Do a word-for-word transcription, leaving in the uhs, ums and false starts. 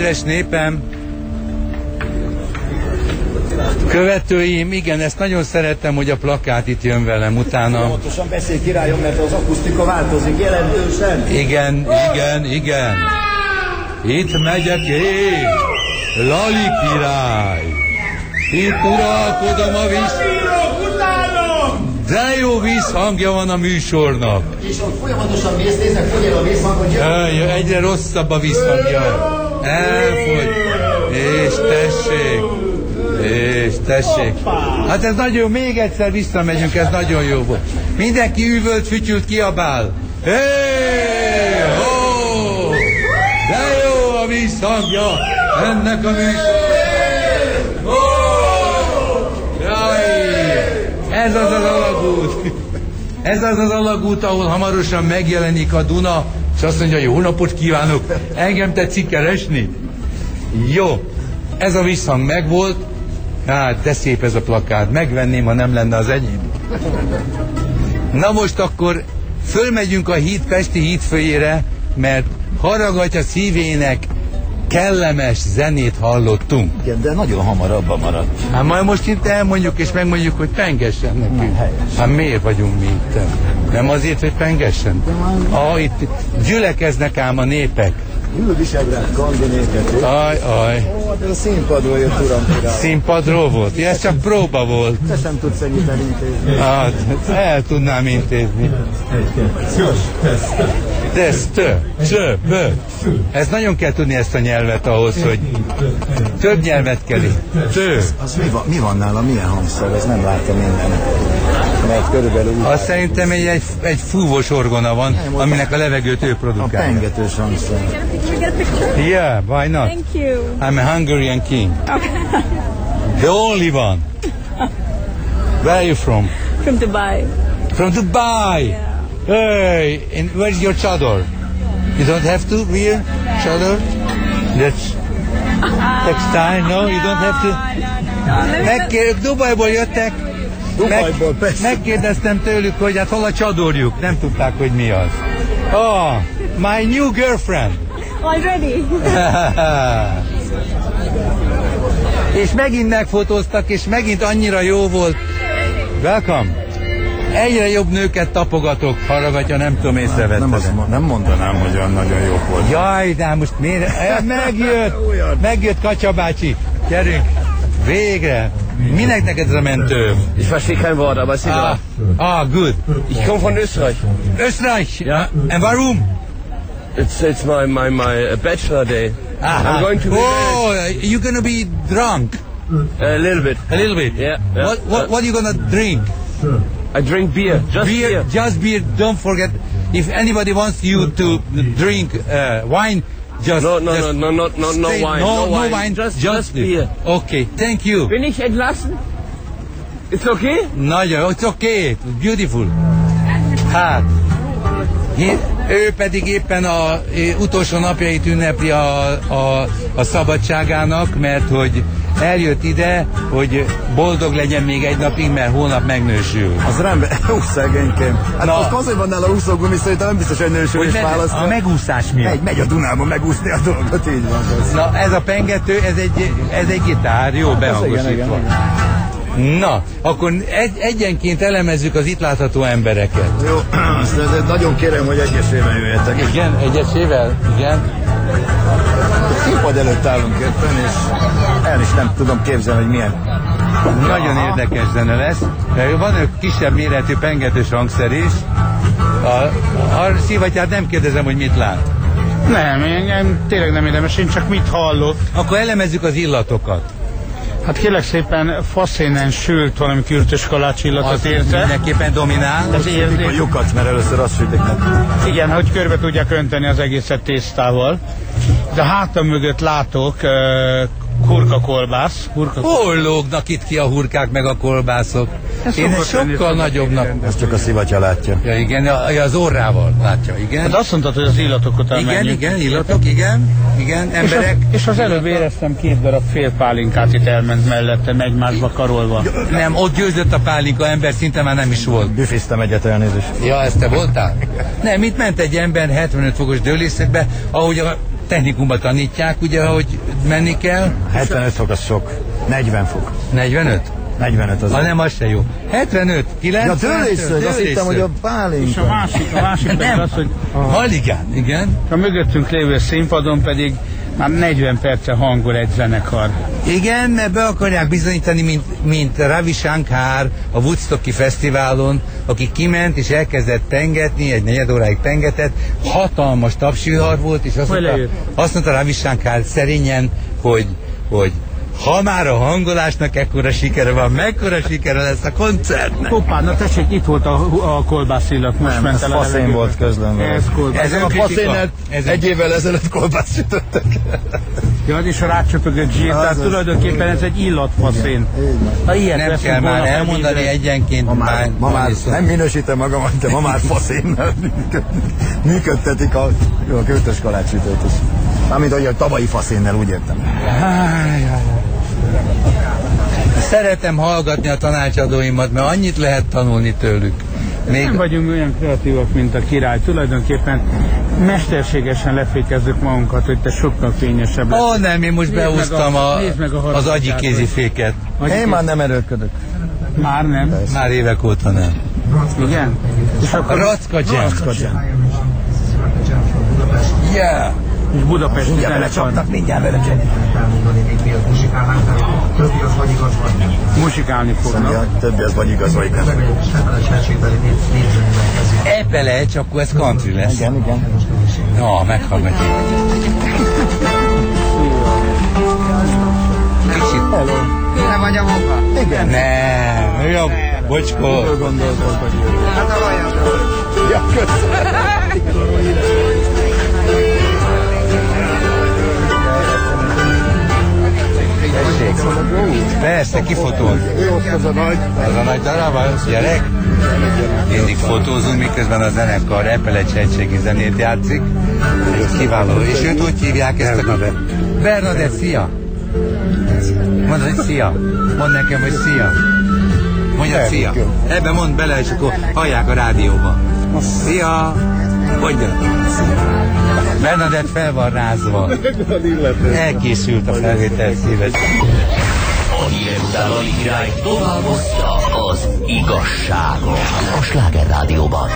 Kedves népem, követőim, igen, ezt nagyon szerettem, hogy a plakát itt jön velem utána. Folyamatosan beszélj, királyom, mert az akusztika változik jelentősen. Igen, igen, igen. Itt megyek én, Lali király. Itt uralkodom a víz... De jó vízhangja van a műsornak. És ott folyamatosan mész, nézek, hogy él a vízhang, hogy jön. Egyre rosszabb a vízhangja. Elfogy. És tessék. És tessék. Hát ez nagyon jó, még egyszer visszamegyünk, ez nagyon jó volt. Mindenki üvölt, fütyült, kiabál. Hé! Ho! De jó a vízhangja ennek a műsornak. Ez az az alagút. Ez az az alagút, ahol hamarosan megjelenik a Duna, és azt mondja, jó napot kívánok, engem tetszik keresni? Jó, ez a visszhang megvolt, hát de szép ez a plakát, megvenném, ha nem lenne az enyém. Na most akkor fölmegyünk a híd, Pesti hídfőjére, mert Haraghatya szívének kellemes zenét hallottunk. Igen, de nagyon hamar abban maradt. Hát majd most itt elmondjuk és megmondjuk, hogy pengessen nekünk. Hát miért vagyunk mi itt? Nem azért, hogy pengessen? Ah, itt gyülekeznek ám a népek. Visegrád, kandi népek. Aj, aj. Ó, hát ez a színpadról jött, uram, király. Színpadról volt? Ja, ez csak próba volt. Te sem tudsz segíteni intézni. Hát, el tudnám intézni. Teszt, csö, bö. Ez nagyon kell tudni ezt a nyelvet ahhoz, hogy több nyelvet kell itt. Tő. Az mi van, mi van nála, milyen hangszer? Ez nem látom minden. Mert körülbelül úgy... Azt szerintem egy, egy, egy fúvós orgona van, aminek a levegőt ő A produkálja. pengetős hangszer. Yeah, why not? Thank you. I'm a Hungarian king. The only one. Where are you from? From Dubai. From Dubai. Yeah. Hey, and where's your chador? You don't have to wear chador? That's textile, no? You don't have to? No, no. Megkérdeztek, Dubajból jöttek. Dubajból, persze. Megkérdeztem tőlük, hogy hát hol a csadorjuk. Nem tudták, hogy mi az. Oh, my new girlfriend. Already? És megint megfotóztak, és megint annyira jó volt. Welcome. Egyre jobb nőket tapogatok, Haraghatya, nem tudom, észrevetted. Nem, az, nem mondanám, hogy olyan nagyon jó volt. Jaj, de most miért? Eh, Megjött! Megjött Katya bácsi. Gyerünk! Végre! Minek neked ez a mentő? Ich verstehe kein Wort, aber ist egal. Ah, ah, good. Ich komme von Österreich. Österreich? Ja. And warum? It's it's my my my uh, bachelor day. Ah, I'm going to be oh, you're gonna be drunk. a little bit. A little bit. Yeah. yeah. What, what, what are you gonna drink? I drink beer. Just beer. Beer, just beer. Don't forget, if anybody wants you to drink uh, wine, just No, no, just no, no, no, no say wine. No, No no wine. wine. Just- just beer. Okay, thank you. Bin ich entlassen? It's okay? Nagyon, it's okay, beautiful. Hát, ő pedig éppen a utolsó napjait ünnepli a, a, a szabadságának, mert hogy eljött ide, hogy boldog legyen még egy napig, mert holnap megnősül. Az rendben, hú, szegénykém. Hát Na. az azért van nála úszógumi, szerintem nem biztos, hogy nősül is Hogy meg, választ. a megúszás miatt. Megy, megy a Dunába megúszni a dolgot, így van. Ez. Na, ez a pengető, ez egy, ez egy gitár, jó behangosítva. igen, igen. Na, akkor egy, egyenként elemezzük az itt látható embereket. Jó, azt azért nagyon kérem, hogy egyesével jöjjetek. Igen, egyesével? Igen. Színpad előtt állunk éppen, és el is nem tudom képzelni, hogy milyen. Nagyon érdekes zene lesz. Van egy kisebb méretű pengetős hangszer is. A, a Szívatyát nem kérdezem, hogy mit lát. Nem, én, én tényleg nem érdemes, én csak mit hallok. Akkor elemezzük az illatokat. Hát kérlek szépen, faszénen sült valami kürtös kalács illatot Az érte. mindenképpen dominál. Ez A érték. lyukat, mert először azt sütik meg. Igen, hogy körbe tudják önteni az egészet tésztával. De hátam mögött látok uh, hurkakolbász. Hurka... Hol lógnak itt ki a hurkák meg a kolbászok? Ez Én egy szokott lenni, sokkal szokott nagyobbnak. lenni. Ezt csak a Szivatya látja. Ja igen, a- az orrával látja, igen. Hát azt mondtad, hogy az illatok után Igen, menjünk. igen, illatok, igen, igen, És az, emberek. és az előbb éreztem két darab fél pálinkát itt elment mellettem egymásba karolva. Nem, ott győzött a pálinka, ember szinte már nem is volt. Büfiztem egyet, elnézést. Ja, ezt te voltál? Nem, itt ment egy ember hetvenöt fokos dőlészetbe, ahogy a technikumban tanítják, ugye, hogy menni kell. hetvenöt fok az sok. negyven fok. negyvenöt? negyvenöt az. Ha nem, az se jó. hetvenöt, kilencven. Ja, dőlészög, azt hittem, hogy a pálinka. És a másik, a másik pedig Nem. az, hogy Maligán, igen. a mögöttünk lévő színpadon pedig már negyven perce hangol egy zenekar. Igen, mert be akarják bizonyítani, mint, mint Ravi Shankar a Woodstocki Fesztiválon, aki kiment és elkezdett pengetni, egy negyed óráig pengetett, hatalmas tapsvihar volt, és azt Hogy mondta, leírt? azt mondta Ravi Shankar szerényen, hogy, hogy ha már a hangolásnak ekkora sikere van, mekkora sikere lesz a koncertnek. Hoppá, na tessék, itt volt a, a kolbász illat, most Nem, ment ez el a faszén levegőbe. volt közlöm. Ez kolbász. Ez A önkritika. faszénnel Ez egy évvel ezelőtt kolbászt sütöttek. Ja, és a rácsöpögött zsír, tehát Azaz. tulajdonképpen ez egy illatfaszén. Ha ilyet Nem veszünk kell volna már fel elmondani vízre- egyenként. Ma már, ma már viszont- nem minősítem magamat, de ma már faszénnel működ- működtetik a, a költös kalácsütőt is. Mármint, hogy a tavalyi faszénnel, úgy értem. Szeretem hallgatni a tanácsadóimat, mert annyit lehet tanulni tőlük. Még Nem vagyunk olyan kreatívak, mint a király. Tulajdonképpen mesterségesen lefékezzük magunkat, hogy te sokkal fényesebb lesz. Ó, nem, én most Nézd meg beúztam a- a, nézd meg a az harmadik agyi játék. kéziféket. Én már nem erőlködök. Már nem. Már évek óta nem. Igen? És A akkor Racka Jam. Yeah. és Budapesti Mindjárt zenekar. belecsapnak, mindjárt belecsapnak. Musikálni fognak. Ja, többi az vagy igaz, vagy nem. Epele, csak akkor ez country lesz. Igen, igen. Na, meghallgatjuk. Kicsit. Nem vagy a munka? Igen. Nem, ő a bocskor. Gondoltok, hogy hát a vajadról. Ja, köszönöm. Persze, kifotól. Az a nagy. Az a nagy darab, az gyerek. Mindig fotózunk, miközben a zenekar Epele Csegységi zenét játszik. Ez kiváló. És őt úgy hívják ezt a... Bernadett. Bernadett, szia! Mondd, hogy szia! Mondd nekem, hogy szia! Mondjad, szia! Ebbe mondd bele, és akkor hallják a rádióba. Szia! Mondjad! Bernadett fel van rázva. Elkészült a felvétel szíves. A hírek után a király tovább hozta az igazságot a Sláger Rádióban.